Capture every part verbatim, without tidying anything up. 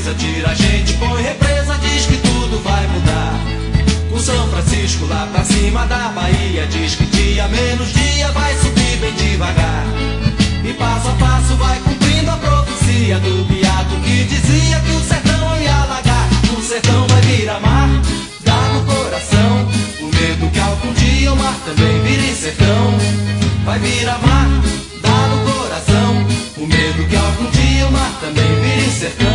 coisa, tira a gente, põe represa, diz que tudo vai mudar. O São Francisco lá pra cima da Bahia diz que dia menos dia vai subir bem devagar. E passo a passo vai cumprindo a profecia do beato que dizia que o sertão ia alagar. O sertão vai virar mar, dá no coração o medo que algum dia o mar também vire sertão. Vai virar mar, dá no coração o medo que algum dia o mar também vire sertão.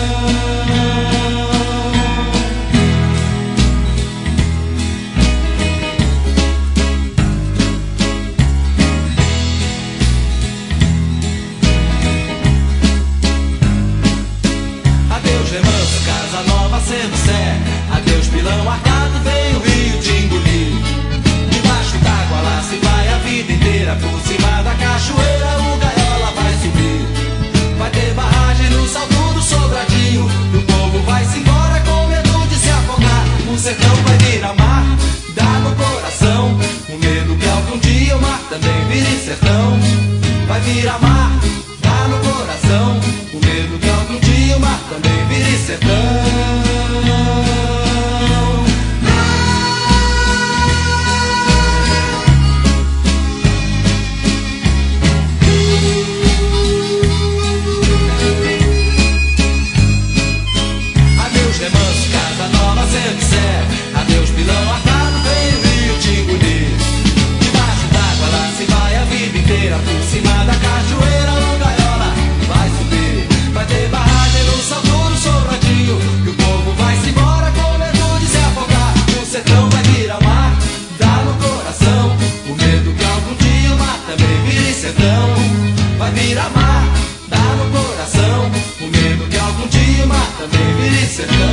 Casa nova sendo sé, adeus pilão arcado, vem o rio te engolir. Debaixo d'água lá se vai a vida inteira, por cima da cachoeira o gaiola vai subir. Vai ter barragem no salto do Sobradinho, e o povo vai se embora com medo de se afogar. O sertão vai virar mar, dá no coração o medo que algum dia o mar também vire sertão. Vai virar mar, dá no coração o medo que algum dia o mar também vire sertão. Adeus remanso, casa nova sendo sé, adeus pilão arcado, vem o rio te engolir. Debaixo d'água lá se vai a vida inteira, por cima da cachoeira o gaiola vai subir. Vai ter barragem no salto do Sobradinho, e o povo vai se embora com medo de se afogar. O sertão vai virar mar, dá no coração o medo que algum dia o mar também vire sertão. Vai virar mar, dá no coração o medo que algum dia o mar também vire sertão.